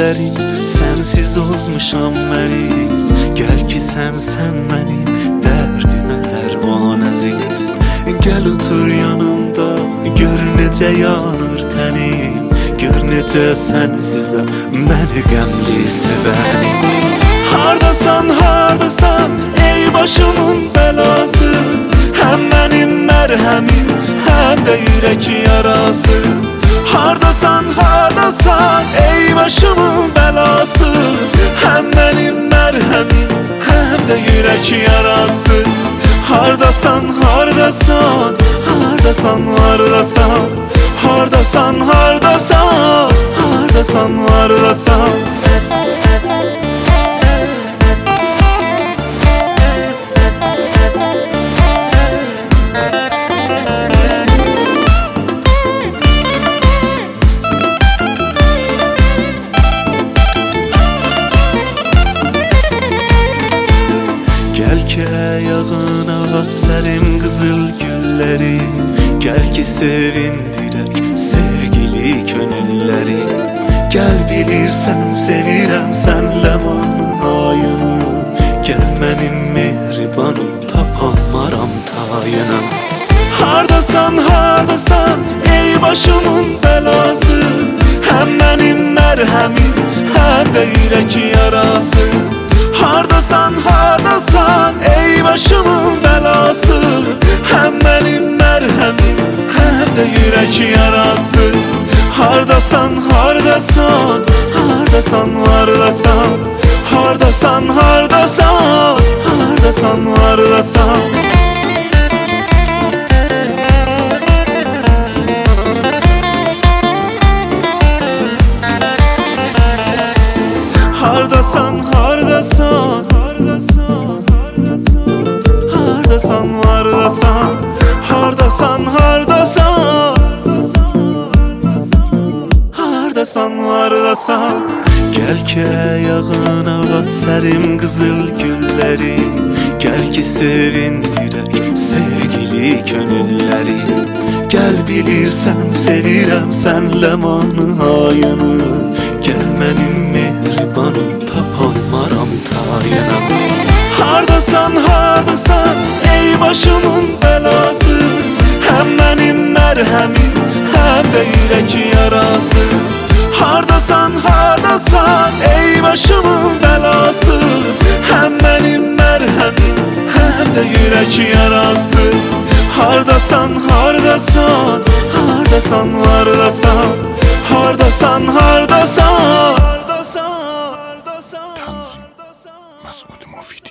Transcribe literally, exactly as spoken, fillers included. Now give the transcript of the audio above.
güllərim, sənsiz olmuşam məriz. Gəl ki sən, sən mənim dərdimə dərman əziz. Gəl otur yanımda, gör necə yanır tənim, gör necə sənsizə məni qəmli sevənim. Hardasan, hardasan ey başımın bəlası, həm mənim mərhəmim, həm də yürək yarası. Hardasan, hardasan ey başımın bəlası, həm mənim mərhəmim, həm də yürək yarası. Hardasan, hardasan, hardasan, hardasan, hardasan, hardasan, hardasan, hardasan. Gəl ki ayağına sərim qızıl gülləri, gəl ki sevindirək sevgili könülləri. Gəl bilirsən sevirəm sən ləmanın ayını, gəl mənim mehribanım tapanmaram tayına. Hardasan, hardasan ey başımın bəlası, həm mənim mərhəmim, həm də yürək yarası. Hardasan, hardasan ey başımın bəlası, həm mənim mərhəmim, həm də yürək yarası. Hardasan, hardasan, hardasan, hardasan, hardasan, hardasan, hardasan, hardasan. Hardasan, hardasan, hardasan, hardasan, hardasan, hardasan, hardasan, hardasan, hardasan. Gəl ki ayağına sərim qızıl gülləri, gəl ki sevindirək sevgili könülləri. Gəl bilirsən sevirəm sən ləmanın ayını, gəl mənim mehribanım tapanmaram tayına. Hardasan, hardasan ey başımın bəlası, həm mənim mərhəmim, həm də yürək yarası. Hardasan, hardasan ey başımın bəlası, həm mənim mərhəmim, həm də yürək yarası. Hardasan, hardasan, hardasan, hardasan, hardasan, hardasan. Tanzim Mas'ud Mufidi.